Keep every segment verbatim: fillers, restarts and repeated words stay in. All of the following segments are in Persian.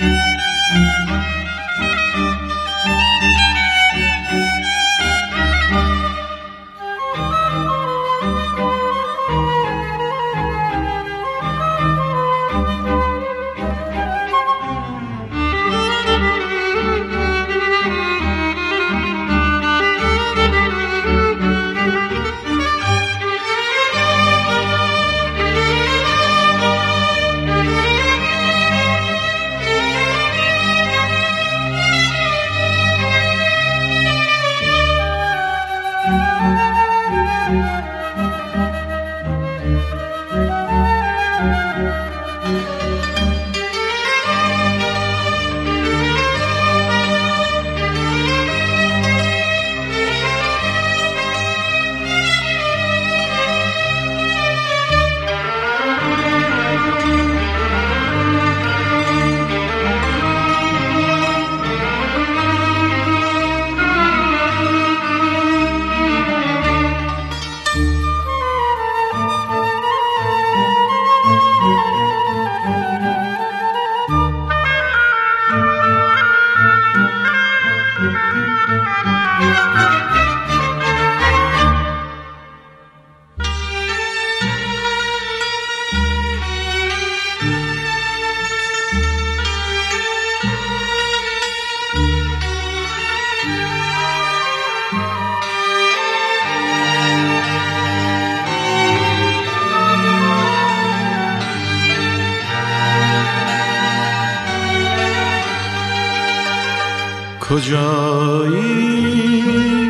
کجایی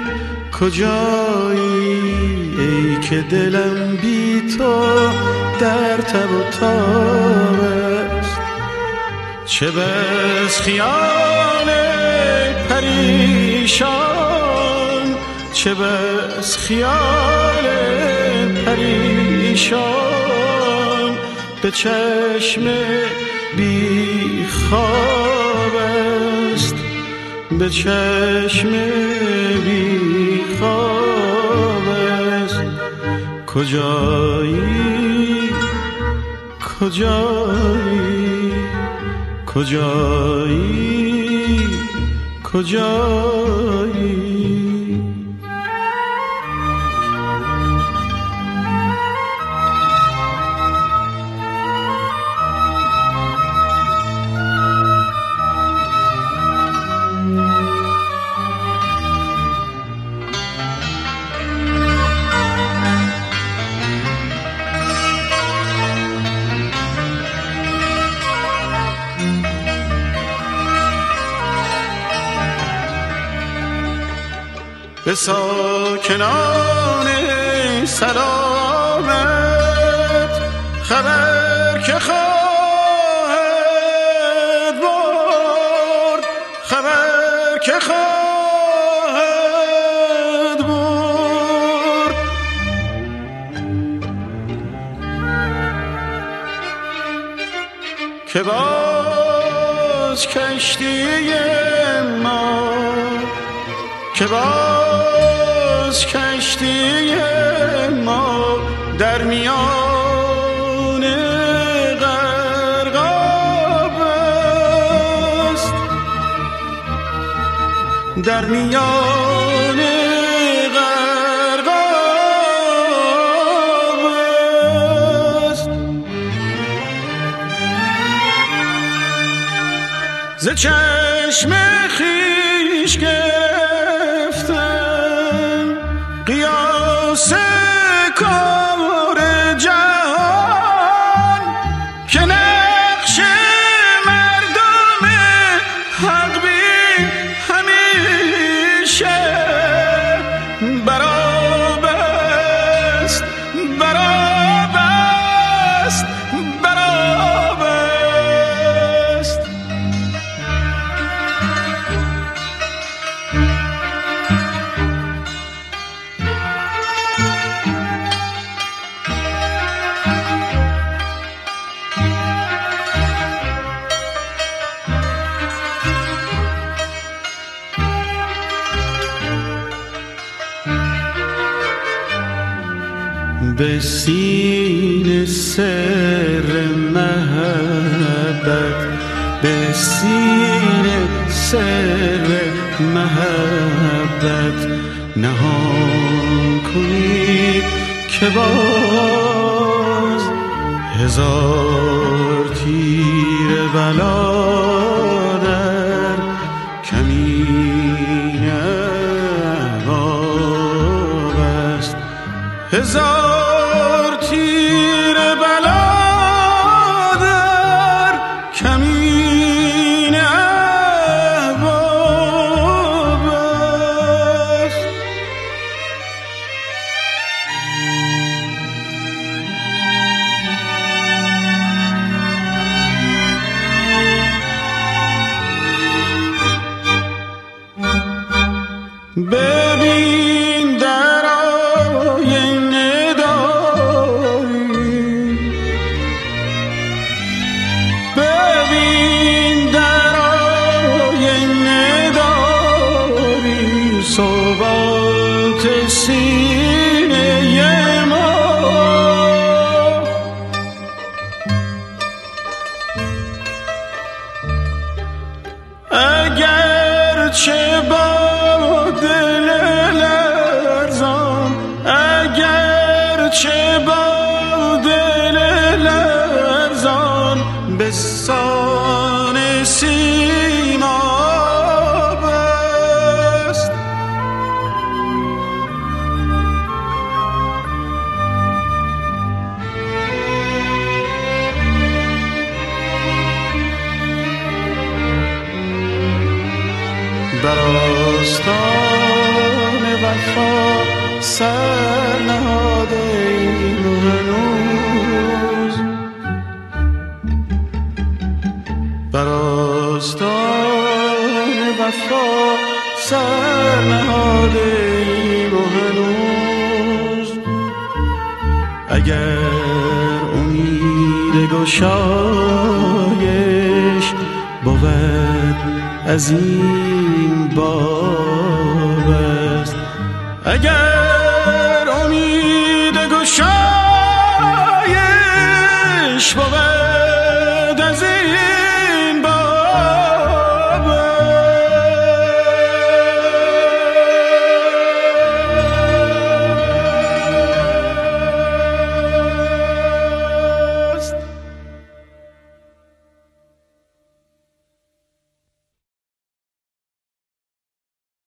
کجایی ای که دلم بی تو در تب و تاب است، چه بس خیال پریشان، چه بس خیال پریشان به چشم بی خواب است، به چشم بی خواب است. کجایی کجایی کجایی کجایی به ساکنان سلامت خبر که خواهد برد، خبر که خواهد برد. که باز کشتی ما، که باز کشتی ما در میان غرقاب است، در میان غرقاب است. ز چشم خویش قیاس کار جهان، که نقش مردم حق بین همیشه برابر است، برابر است، برابر است. به سینه سر محبت به سینه سر محبت نهان کنی که باز هزار تیر بلا در کمین احباب است. هزار تیر بلا در کمین احباب است. ببین در آینه داری، ببین در آینه داری ثبات سینه ما. اگر چه با دل لرزان، اگر چه با دل لرزان به سان سیماب است. بر آستان وفا سر نهاده ایم هنوز، بر آستان وفا سر نهاده ایم هنوز. اگر امید گشایش بود از این باب است، اگر